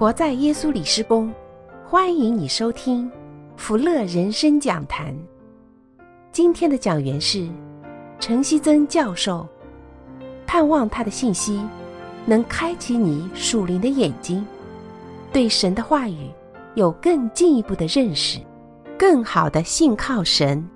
活在耶稣里施工，欢迎你收听福乐人生讲坛。今天的讲员是陈希曾教授，盼望他的信息能开启你属灵的眼睛，对神的话语有更进一步的认识，更好的信靠神。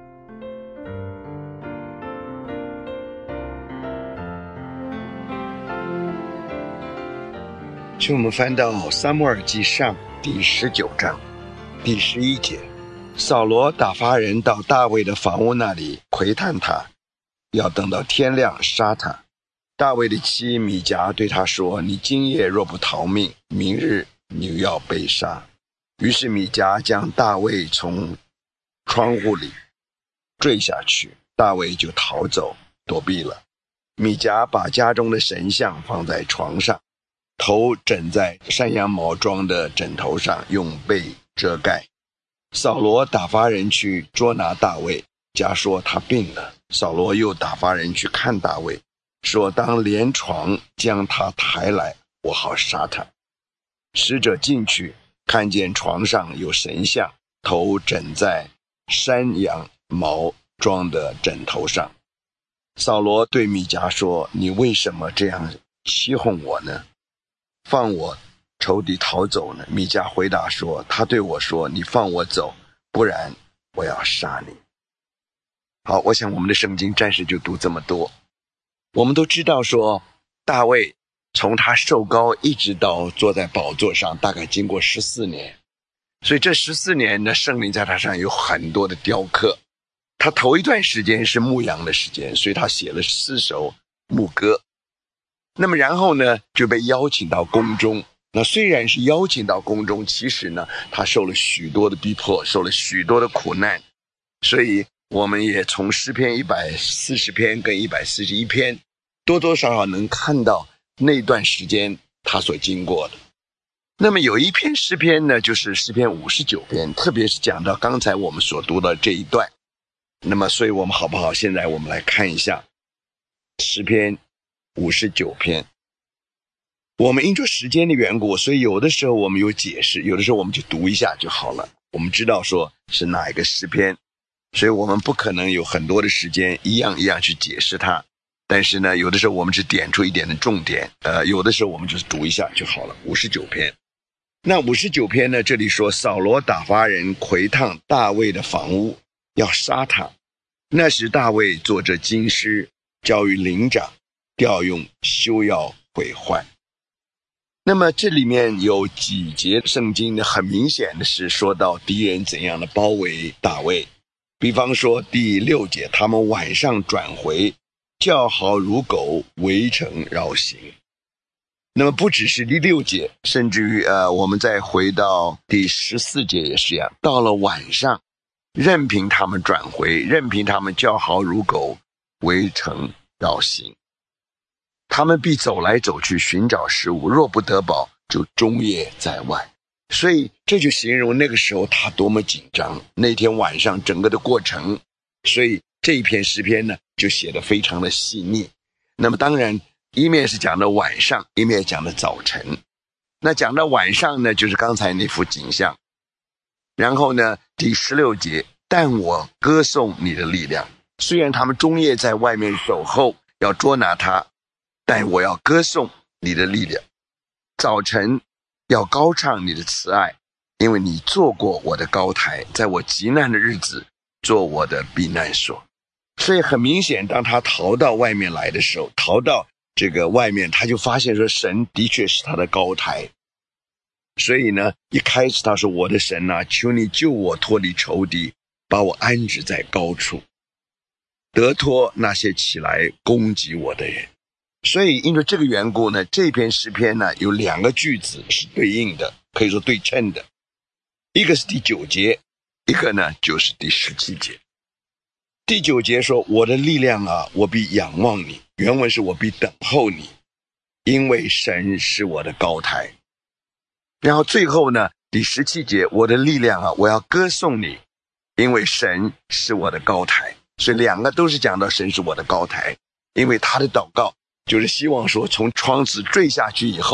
请我们翻到撒母耳记上第19章第11节，扫罗打发人到大卫的房屋那里窥探他，要等到天亮杀他。大卫的妻米甲对他说，你今夜若不逃命，明日你要被杀。于是米甲将大卫从窗户里坠下去，大卫就逃走躲避了。米甲把家中的神像放在床上，头枕在山羊毛装的枕头上，用被遮盖。扫罗打发人去捉拿大卫，家说他病了。扫罗又打发人去看大卫，说当连床将他抬来，我好杀他。使者进去，看见床上有神像，头枕在山羊毛装的枕头上。扫罗对米甲说，你为什么这样欺哄我呢？放我仇敌逃走呢？米甲回答说，他对我说，你放我走，不然我要杀你。好，我想我们的圣经暂时就读这么多。我们都知道说，大卫从他受膏一直到坐在宝座上，大概经过14年，所以这14年呢，圣灵在他上有很多的雕刻。他头一段时间是牧羊的时间，所以他写了4首牧歌。那么然后呢，就被邀请到宫中。那虽然是邀请到宫中，其实呢，他受了许多的逼迫，受了许多的苦难。所以我们也从诗篇140篇跟141篇多多少少能看到那段时间他所经过的。那么有一篇诗篇呢，就是诗篇59篇，特别是讲到刚才我们所读的这一段。那么所以我们好不好，现在我们来看一下诗篇59篇。我们因着时间的缘故，所以有的时候我们有解释，有的时候我们就读一下就好了。我们知道说是哪一个诗篇，所以我们不可能有很多的时间一样一样去解释它。但是呢，有的时候我们只点出一点的重点，有的时候我们就是读一下就好了。59篇。那59篇呢，这里说扫罗打发人窥探大卫的房屋，要杀他。那时大卫坐着金狮，交于灵长，调用休要毁坏。那么这里面有几节圣经呢，很明显的是说到敌人怎样的包围大卫。比方说第6节，他们晚上转回，叫好如狗，围城绕行。那么不只是第6节，甚至于我们再回到第14节也是一样，到了晚上任凭他们转回，任凭他们叫好如狗，围城绕行。他们必走来走去，寻找食物，若不得饱，就终夜在外。所以这就形容那个时候他多么紧张，那天晚上整个的过程。所以这一篇诗篇呢，就写得非常的细腻。那么当然一面是讲的晚上，一面讲的早晨。那讲到晚上呢，就是刚才那幅景象。然后呢，第16节，但我歌颂你的力量。虽然他们终夜在外面守候，要捉拿他，但我要歌颂你的力量。早晨要高唱你的慈爱，因为你做过我的高台，在我极难的日子做我的避难所。所以很明显，当他逃到外面来的时候，逃到这个外面，他就发现说神的确是他的高台。所以呢，一开始他说，我的神啊，求你救我脱离仇敌，把我安置在高处，得脱那些起来攻击我的人。所以因为这个缘故呢，这篇诗篇呢有2个句子是对应的，可以说对称的。一个是第9节，一个呢就是第17节。第9节说，我的力量啊，我必仰望你，原文是我必等候你，因为神是我的高台。然后最后呢，第17节，我的力量啊，我要歌颂你，因为神是我的高台。所以2个都是讲到神是我的高台。因为他的祷告就是希望说，从窗子坠下去以后，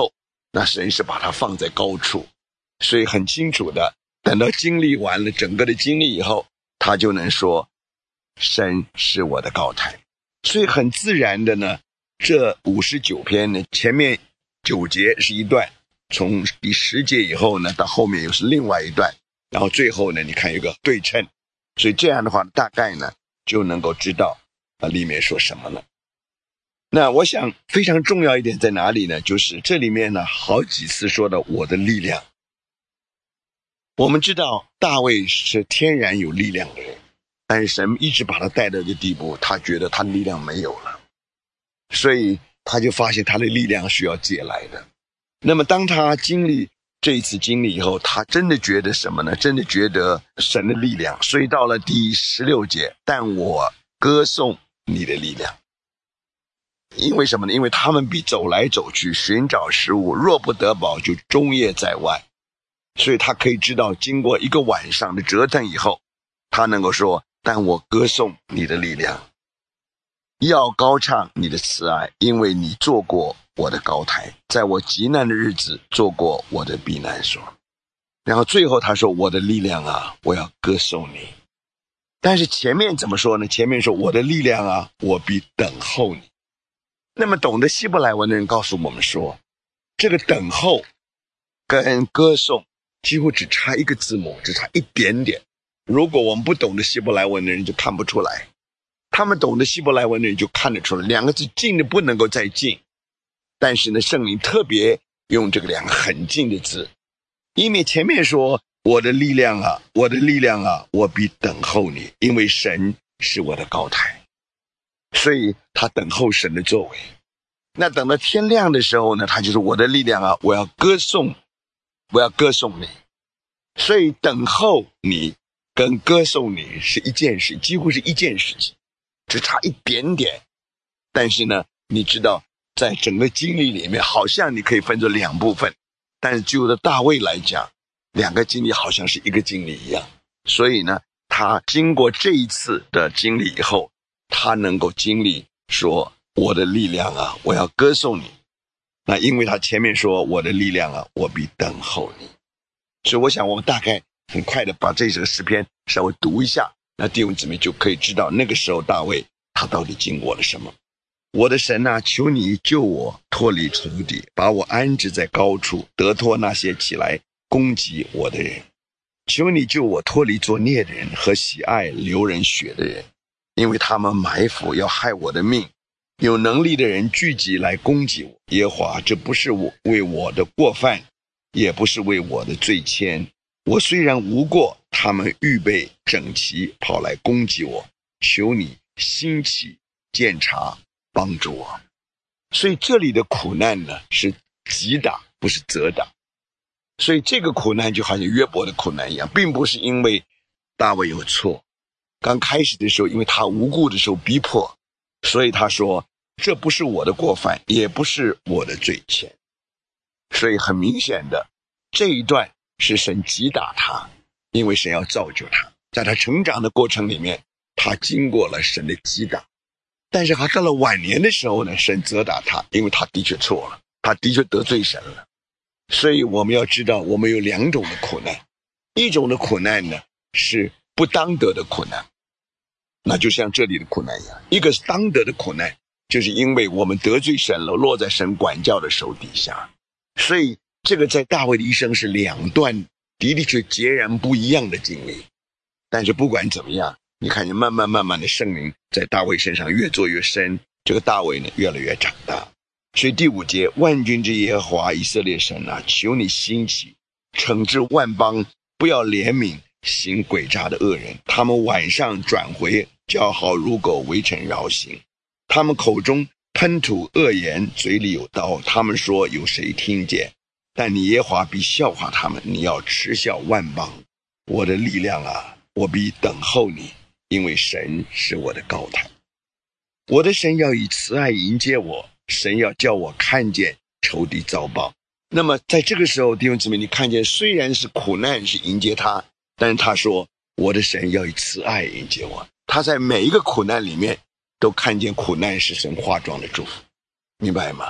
那神是把它放在高处，所以很清楚的，等到经历完了整个的经历以后，他就能说神是我的高台。所以很自然的呢，这59篇呢，前面9节是一段，从第10节以后呢，到后面又是另外一段，然后最后呢，你看有个对称，所以这样的话大概呢就能够知道里面说什么了。那我想非常重要一点在哪里呢？就是这里面呢好几次说的我的力量。我们知道大卫是天然有力量的人，但是神一直把他带到这个地步，他觉得他的力量没有了，所以他就发现他的力量需要借来的。那么当他经历这一次经历以后，他真的觉得什么呢？真的觉得神的力量。所以到了第16节，但我歌颂你的力量。因为什么呢？因为他们必走来走去寻找食物，若不得饱就终夜在外。所以他可以知道经过一个晚上的折腾以后，他能够说，但我歌颂你的力量，要高唱你的慈爱，因为你做过我的高台，在我极难的日子做过我的避难所。然后最后他说，我的力量啊，我要歌颂你。但是前面怎么说呢？前面说我的力量啊，我必等候你。那么懂得希伯来文的人告诉我们说，这个等候跟歌颂几乎只差一个字母，只差一点点。如果我们不懂得希伯来文的人就看不出来，他们懂得希伯来文的人就看得出来，两个字近的不能够再近。但是呢，圣灵特别用这个两个很近的字，因为前面说我的力量啊，我的力量啊，我必等候你，因为神是我的高台。所以他等候神的作为。那等到天亮的时候呢，他就说我的力量啊，我要歌颂你。所以等候你跟歌颂你是一件事，几乎是一件事情，只差一点点。但是呢，你知道在整个经历里面好像你可以分作两部分，但是就着大卫来讲，两个经历好像是一个经历一样。所以呢，他经过这一次的经历以后，他能够经历说我的力量啊，我要歌颂你。那因为他前面说我的力量啊，我必等候你。所以我想我们大概很快的把这首诗篇稍微读一下，那弟兄姊妹就可以知道那个时候大卫他到底经过了什么。我的神啊，求你救我脱离仇敌，把我安置在高处，得脱那些起来攻击我的人。求你救我脱离作孽的人和喜爱流人血的人，因为他们埋伏要害我的命，有能力的人聚集来攻击我。耶和华，这不是为我的过犯，也不是为我的罪愆。我虽然无过，他们预备整齐跑来攻击我。求你兴起鉴察，帮助我。所以这里的苦难呢，是击打，不是责打。所以这个苦难就好像约伯的苦难一样，并不是因为大卫有错。刚开始的时候，因为他无故的时候逼迫，所以他说这不是我的过犯，也不是我的罪愆。所以很明显的，这一段是神击打他，因为神要造就他，在他成长的过程里面，他经过了神的击打。但是他到了晚年的时候呢，神责打他，因为他的确错了，他的确得罪神了。所以我们要知道，我们有两种的苦难。一种的苦难呢，是不当得的苦难，那就像这里的苦难一样。一个是当得的苦难，就是因为我们得罪神了，落在神管教的手底下。所以这个在大卫的一生是两段的确截然不一样的经历。但是不管怎么样，你看见慢慢的圣灵在大卫身上越做越深，这个大卫呢越来越长大。所以第5节，万军之耶和华以色列神啊，求你兴起惩治万邦，不要怜悯行诡诈的恶人。他们晚上转回，叫好如狗，围城绕行。他们口中喷吐恶言，嘴里有刀。他们说有谁听见？但你耶和华必笑话他们，你要嗤笑万邦。我的力量啊，我必等候你，因为神是我的高台。我的神要以慈爱迎接我，神要叫我看见仇敌遭报。那么在这个时候，弟兄姊妹，你看见虽然是苦难是迎接他，但是他说我的神要以慈爱迎接我。他在每一个苦难里面都看见苦难是神化妆的祝福，明白吗？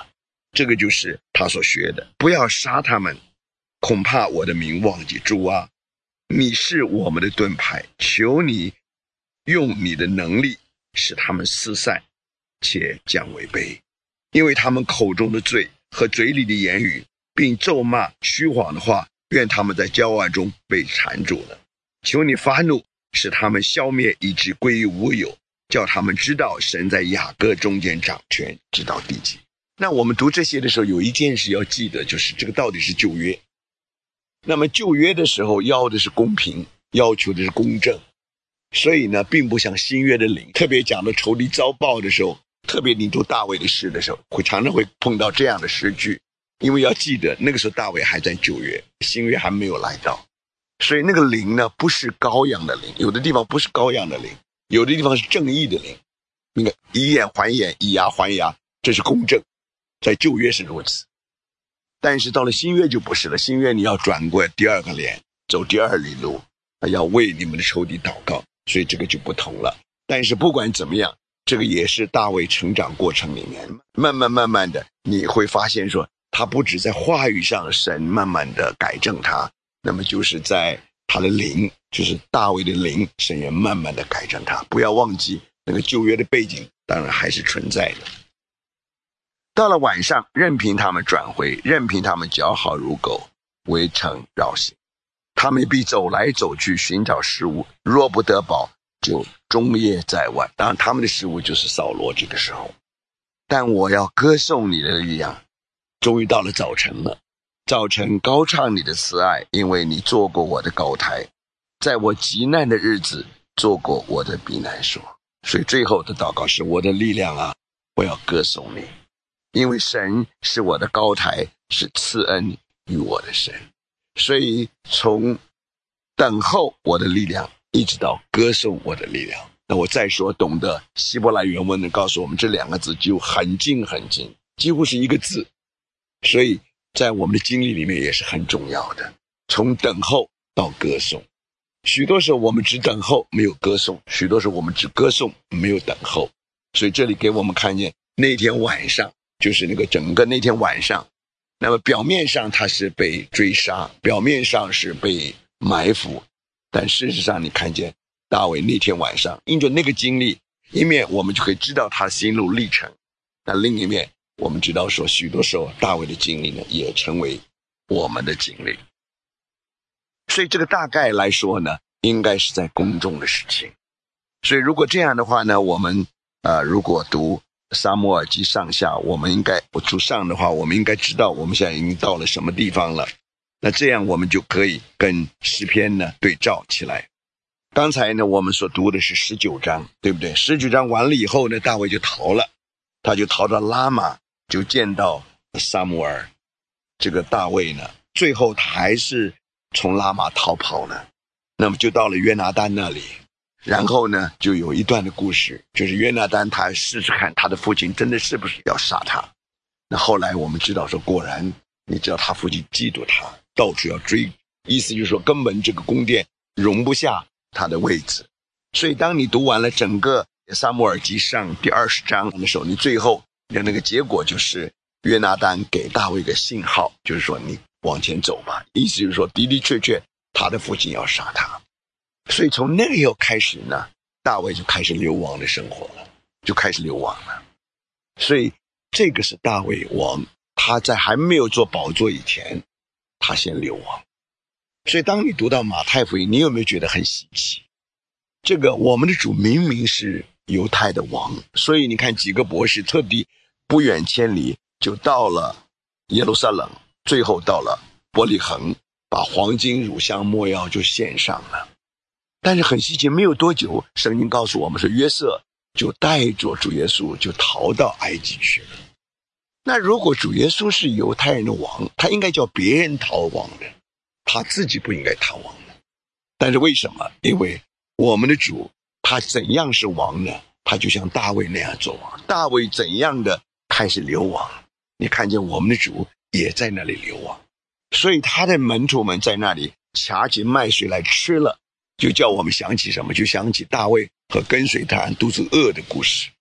这个就是他所学的，不要杀他们，恐怕我的名忘记。主啊，你是我们的盾牌，求你用你的能力使他们四散，且降为卑，因为他们口中的罪和嘴里的言语，并咒骂虚谎的话，愿他们在骄傲中被缠住了。求你发怒，使他们消灭，以致归于无有，叫他们知道神在雅各中间掌权，直到地极。那我们读这些的时候，有一件事要记得，就是这个到底是旧约。那么旧约的时候要的是公平，要求的是公正，所以呢，并不像新约的灵，特别讲到仇敌遭报的时候，特别你读大卫的诗的时候，常常会碰到这样的诗句，因为要记得那个时候大卫还在旧约，新约还没有来到，所以那个灵呢，不是羔羊的灵，有的地方不是羔羊的灵，有的地方是正义的灵。那个以眼还眼，以牙还牙，这是公正，在旧约是如此。但是到了新约就不是了，新约你要转过第二个脸，走第二里路，要为你们的仇敌祷告，所以这个就不同了。但是不管怎么样，这个也是大卫成长过程里面慢慢的，你会发现说他不止在话语上神慢慢的改正他，那么就是在他的灵，就是大卫的灵，神也慢慢的改正他。不要忘记那个旧约的背景当然还是存在的。到了晚上，任凭他们转回，任凭他们脚好如狗，围城绕行，他们必走来走去寻找食物，若不得饱，就终夜在外。当然他们的食物就是扫罗这个时候。但我要歌颂你的力量。终于到了早晨了，早晨高唱你的慈爱，因为你做过我的高台，在我极难的日子做过我的避难所。所以最后的祷告是，我的力量啊，我要歌颂你，因为神是我的高台，是赐恩于我的神。所以从等候我的力量一直到歌颂我的力量。那我再说，懂得希伯来原文的告诉我们，这两个字就很近很近，几乎是一个字，所以在我们的经历里面也是很重要的。从等候到歌颂，许多时候我们只等候没有歌颂，许多时候我们只歌颂没有等候。所以这里给我们看见那天晚上，就是那个整个那天晚上，那么表面上他是被追杀，表面上是被埋伏，但事实上你看见大卫那天晚上因着那个经历，一面我们就可以知道他心路历程，那另一面我们知道说许多时候大卫的经历呢也成为我们的经历。所以这个大概来说呢，应该是在宫中的事情。所以如果这样的话呢，我们如果读撒母耳记上下，我们应该读上的话，我们应该知道我们现在已经到了什么地方了。那这样我们就可以跟诗篇呢对照起来。刚才呢我们所读的是19章，对不对？19章完了以后呢，大卫就逃了，他就逃到拉玛，就见到撒母耳。这个大卫呢，最后他还是从拉玛逃跑了，那么就到了约拿单那里。然后呢就有一段的故事，就是约拿单他试试看他的父亲真的是不是要杀他。那后来我们知道说，果然你知道他父亲嫉妒他，到处要追，意思就是说根本这个宫殿容不下他的位置。所以当你读完了整个撒母耳记上第20章的时候，你最后的那个结果就是约拿单给大卫一个信号，就是说你往前走吧，意思就是说的的确确他的父亲要杀他。所以从那个以后开始呢，大卫就开始流亡的生活了，就开始流亡了。所以这个是大卫王，他在还没有做宝座以前，他先流亡。所以当你读到马太福音，你有没有觉得很稀奇？这个我们的主明明是犹太的王，所以你看几个博士特地不远千里就到了耶路撒冷，最后到了伯利恒，把黄金乳香没药就献上了。但是很稀奇，没有多久圣经告诉我们说，约瑟就带着主耶稣就逃到埃及去了。那如果主耶稣是犹太人的王，他应该叫别人逃亡的，他自己不应该逃亡的。但是为什么？因为我们的主他怎样是王呢？他就像大卫那样做王。大卫怎样的开始流亡，你看见我们的主也在那里流亡。所以他的门徒们在那里掐起麦穗来吃了，就叫我们想起什么？就想起大卫和跟随他人肚子饿的故事。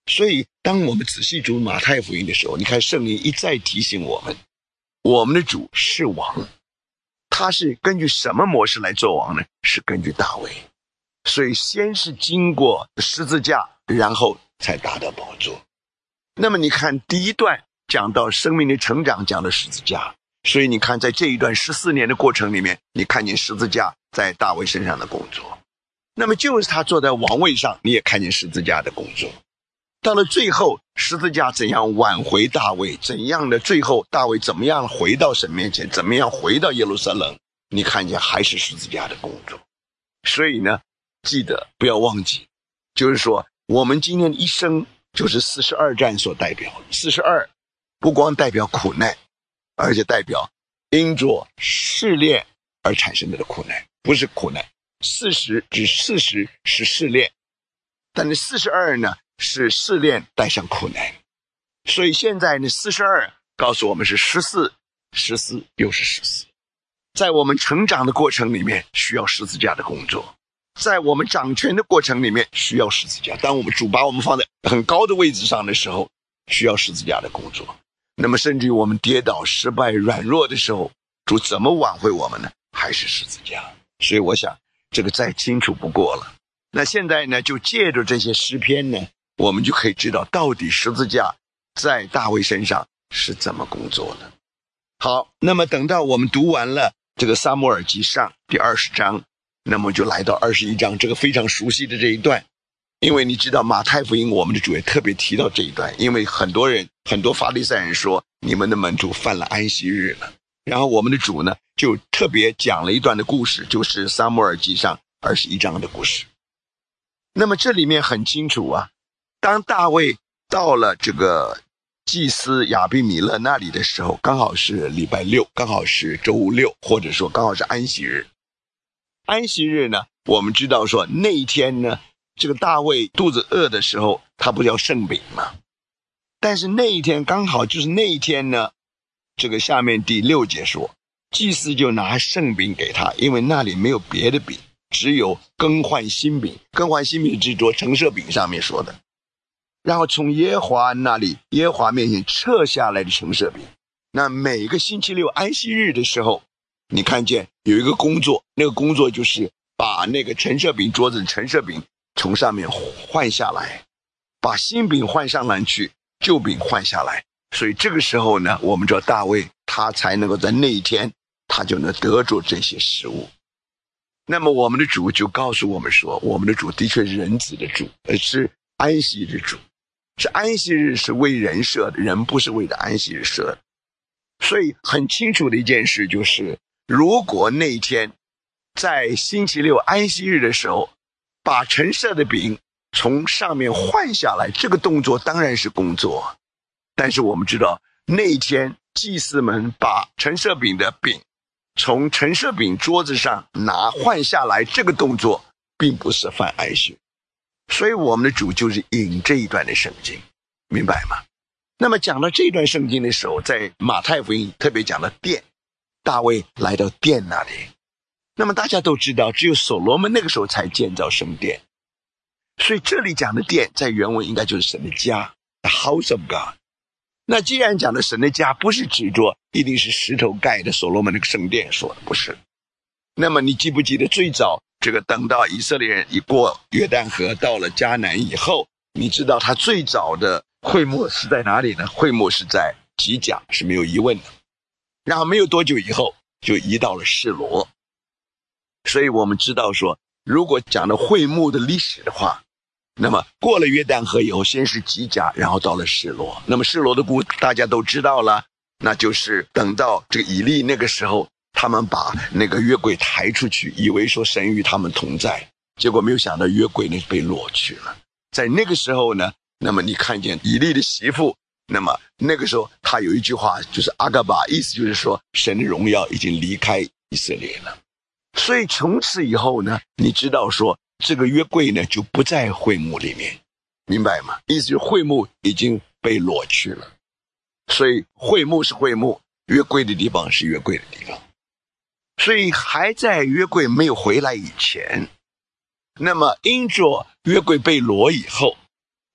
所以当我们仔细读马太福音的时候，你看圣灵一再提醒我们，我们的主是王，他是根据什么模式来做王呢？是根据大卫。所以先是经过十字架，然后才达到宝座。那么你看第一段讲到生命的成长，讲的十字架，所以你看在这一段14年的过程里面，你看见十字架在大卫身上的工作。那么就是他坐在王位上，你也看见十字架的工作。到了最后，十字架怎样挽回大卫，怎样的最后大卫怎么样回到神面前，怎么样回到耶路撒冷，你看见还是十字架的工作。所以呢，记得不要忘记，就是说我们今天的一生就是42战所代表。42不光代表苦难，而且代表因着试炼而产生的苦难，不是苦难。40是试炼，但是42呢是试炼带上苦难。所以现在呢42告诉我们是14又是14。在我们成长的过程里面需要十字架的工作，在我们掌权的过程里面需要十字架。当我们主把我们放在很高的位置上的时候，需要十字架的工作。那么甚至于我们跌倒失败软弱的时候，主怎么挽回我们呢？还是十字架。所以我想这个再清楚不过了。那现在呢，就借着这些诗篇呢，我们就可以知道到底十字架在大卫身上是怎么工作的。好，那么等到我们读完了这个撒母耳记上第20章，那么就来到21章，这个非常熟悉的这一段。因为你知道马太福音我们的主也特别提到这一段，因为很多法利赛人说你们的门徒犯了安息日了，然后我们的主呢就特别讲了一段的故事，就是撒母耳记上21章的故事。那么这里面很清楚啊，当大卫到了这个祭司亚比米勒那里的时候，刚好是礼拜六，刚好是周六，或者说刚好是安息日。安息日呢，我们知道说那一天呢，这个大卫肚子饿的时候，他不要圣饼吗？但是那一天刚好就是那一天呢，这个下面第6节说，祭司就拿圣饼给他，因为那里没有别的饼，只有更换新饼。更换新饼是着陈设饼上面说的。然后从耶和华那里，耶和华面前撤下来的陈设饼。那每个星期六安息日的时候，你看见有一个工作，那个工作就是把那个陈设饼桌子的陈设饼从上面换下来，把新饼换上来去，旧饼换下来。所以这个时候呢，我们知道大卫他才能够在那一天他就能得着这些食物。那么我们的主就告诉我们说，我们的主的确是人子的主，而是安息日主，是安息日是为人设的，人不是为了安息日设的。所以很清楚的一件事就是，如果那一天在星期六安息日的时候把陈设的饼从上面换下来，这个动作当然是工作。但是我们知道那一天祭司们把陈设饼的饼从陈设饼桌子上换下来，这个动作并不是犯安息。所以我们的主就是引这一段的圣经，明白吗？那么讲到这段圣经的时候，在马太福音特别讲到殿，大卫来到殿那里。那么大家都知道，只有所罗门那个时候才建造圣殿，所以这里讲的殿在原文应该就是神的家， The house of God。 那既然讲的神的家，不是指着一定是石头盖的所罗门那个圣殿说的，不是。那么你记不记得最早这个等到以色列人一过约旦河到了迦南以后，你知道他最早的会幕是在哪里呢？会幕是在吉甲，是没有疑问的。然后没有多久以后就移到了示罗。所以我们知道说，如果讲到会幕的历史的话，那么过了约旦河以后，先是吉甲，然后到了示罗。那么示罗的故事大家都知道了，那就是等到这个以利那个时候，他们把那个约柜抬出去，以为说神与他们同在，结果没有想到约柜呢被掳去了。在那个时候呢，那么你看见以利的媳妇，那么那个时候他有一句话就是阿嘎巴，意思就是说神的荣耀已经离开以色列了。所以从此以后呢，你知道说这个约柜呢就不在会幕里面，明白吗？意思是会幕已经被掳去了。所以会幕是会幕，约柜的地方是约柜的地方。所以还在约柜没有回来以前，那么因着约柜被掳以后，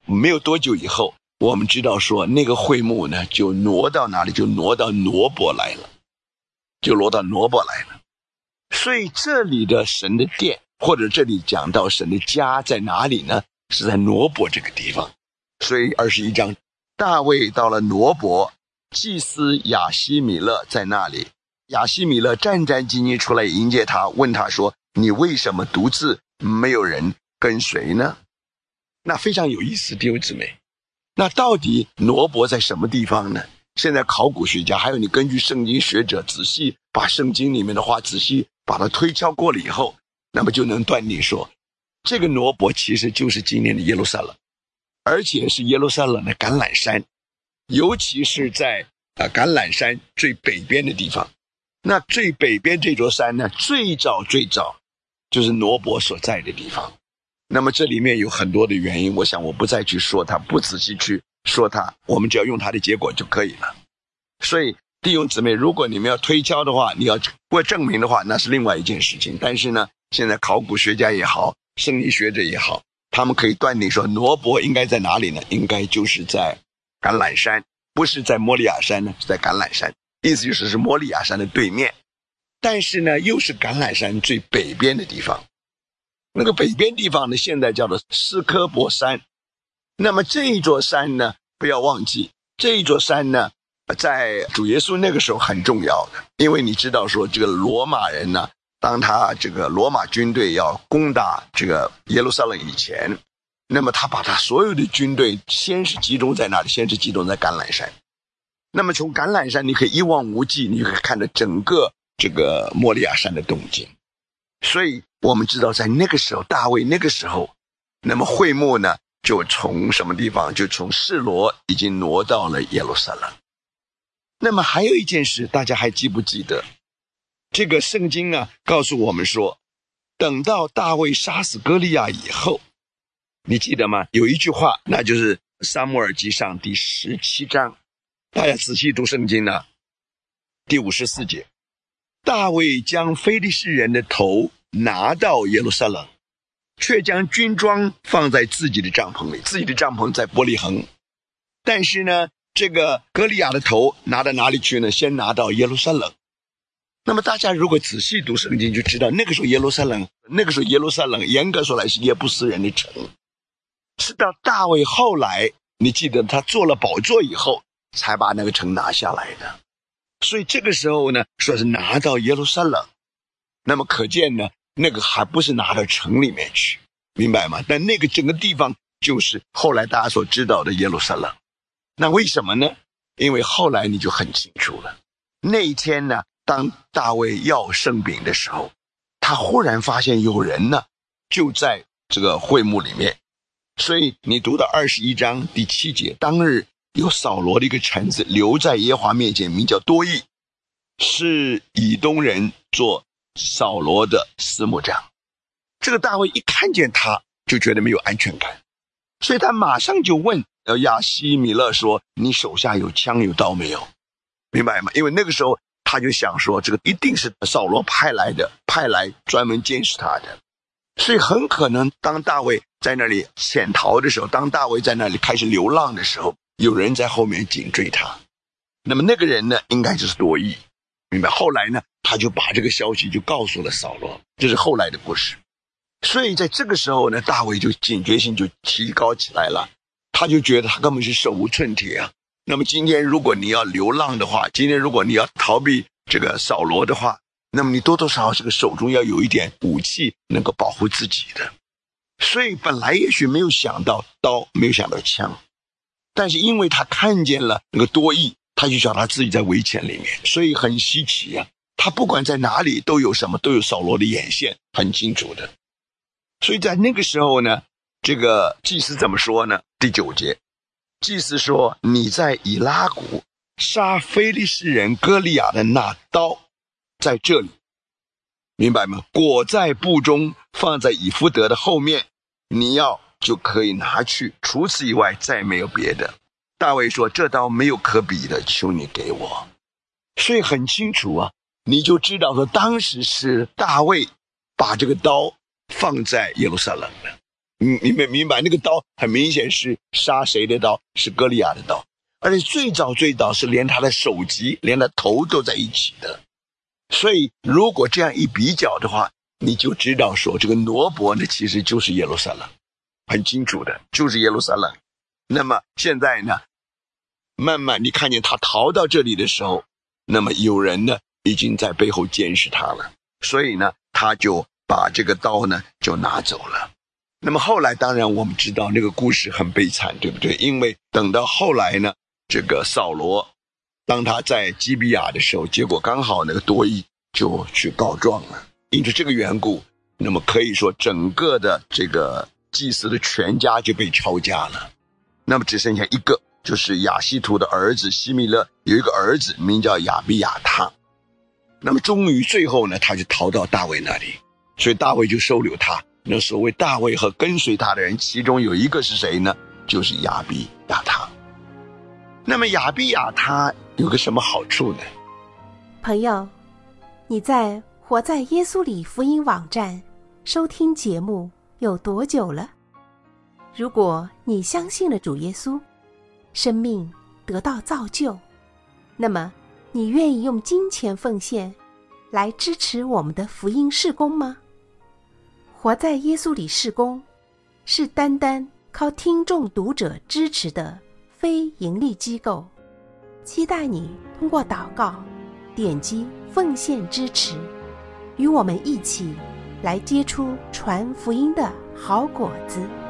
没有多久以后，我们知道说那个会幕呢就挪到哪里，就挪到挪伯来了，所以这里的神的殿，或者这里讲到神的家在哪里呢？是在挪伯这个地方。所以21章，大卫到了挪伯，祭司亚希米勒在那里，亚希米勒战战兢兢出来迎接他，问他说，你为什么独自没有人跟随呢？那非常有意思，弟兄姊妹。那到底挪伯在什么地方呢？现在考古学家还有你根据圣经学者仔细把圣经里面的话仔细把它推敲过了以后，那么就能断定说，这个挪伯其实就是今天的耶路撒冷，而且是耶路撒冷的橄榄山，尤其是在橄榄山最北边的地方。那最北边这座山呢，最早就是挪伯所在的地方。那么这里面有很多的原因，我想我不再去说它，不仔细去说它，我们只要用它的结果就可以了。所以弟兄姊妹，如果你们要推敲的话，你要不证明的话，那是另外一件事情。但是呢，现在考古学家也好，圣经学者也好，他们可以断定说挪伯应该在哪里呢？应该就是在橄榄山，不是在摩利亚山呢，是在橄榄山，意思就是摩利亚山的对面，但是呢又是橄榄山最北边的地方。那个北边地方呢，现在叫做斯科伯山。那么这一座山呢，不要忘记，这一座山呢在主耶稣那个时候很重要的，因为你知道说这个罗马人呢，当他这个罗马军队要攻打这个耶路撒冷以前，那么他把他所有的军队先是集中在哪里？先是集中在橄榄山。那么从橄榄山你可以一望无际，你可以看到整个这个摩利亚山的动静。所以我们知道在那个时候，大卫那个时候，那么会幕呢就从什么地方？就从示罗已经挪到了耶路撒冷。那么还有一件事，大家还记不记得？这个圣经啊告诉我们说，等到大卫杀死歌利亚以后，你记得吗？有一句话，那就是撒母耳记上第17章，大家仔细读圣经呢，第54节，大卫将非利士人的头拿到耶路撒冷，却将军装放在自己的帐篷里，自己的帐篷在伯利恒。但是呢，这个歌利亚的头拿到哪里去呢？先拿到耶路撒冷。那么大家如果仔细读圣经就知道，那个时候耶路撒冷严格说来是耶布斯人的城，是到大卫后来，你记得他做了宝座以后才把那个城拿下来的。所以这个时候呢，说是拿到耶路撒冷，那么可见呢，那个还不是拿到城里面去，明白吗？但那个整个地方就是后来大家所知道的耶路撒冷。那为什么呢？因为后来你就很清楚了，那一天呢，当大卫要圣饼的时候，他忽然发现有人呢就在这个会幕里面。所以你读到21章第7节，当日有扫罗的一个臣子留在耶和华面前，名叫多益，是以东人，做扫罗的司牧长。这个大卫一看见他就觉得没有安全感，所以他马上就问亚希米勒说，你手下有枪有刀没有？明白吗？因为那个时候他就想说，这个一定是扫罗派来专门监视他的。所以很可能当大卫在那里潜逃的时候，当大卫在那里开始流浪的时候，有人在后面紧追他。那么那个人呢，应该就是多益，明白？后来呢，他就把这个消息就告诉了扫罗，这是后来的故事。所以在这个时候呢，大卫就警觉性就提高起来了，他就觉得他根本是手无寸铁啊。那么今天如果你要流浪的话，今天如果你要逃避这个扫罗的话，那么你多多少少这个手中要有一点武器能够保护自己的。所以本来也许没有想到刀，没有想到枪，但是因为他看见了那个多益，他就晓得他自己在危险里面，所以很稀奇啊。他不管在哪里都有什么，都有扫罗的眼线，很清楚的。所以在那个时候呢，这个祭司怎么说呢？第9节，祭司说，你在以拉谷杀非利士人歌利亚的那刀在这里，明白吗？裹在布中，放在以弗得的后面，你要就可以拿去，除此以外再没有别的。大卫说，这刀没有可比的，求你给我。所以很清楚啊，你就知道说当时是大卫把这个刀放在耶路撒冷了。 你们明白，那个刀很明显是杀谁的刀？是歌利亚的刀，而且最早是连他的首级连他头都在一起的。所以如果这样一比较的话，你就知道说这个挪伯呢其实就是耶路撒冷，很清楚的，就是耶路撒冷。那么现在呢，慢慢你看见他逃到这里的时候，那么有人呢已经在背后监视他了，所以呢他就把这个刀呢就拿走了。那么后来当然我们知道那个故事很悲惨，对不对？因为等到后来呢，这个扫罗当他在基比亚的时候，结果刚好那个多益就去告状了，因此这个缘故，那么可以说整个的这个祭司的全家就被抄家了。那么只剩下一个，就是亚希图的儿子希米勒有一个儿子名叫亚比亚他。那么终于最后呢，他就逃到大卫那里，所以大卫就收留他。那所谓大卫和跟随他的人，其中有一个是谁呢？就是亚比亚他。那么亚比亚他有个什么好处呢？ 朋友，你在活在耶稣里福音网站收听节目有多久了？如果你相信了主耶稣，生命得到造就，那么你愿意用金钱奉献来支持我们的福音事工吗？活在耶稣里事工是单单靠听众读者支持的非盈利机构，期待你通过祷告点击奉献支持，与我们一起来结出传福音的好果子。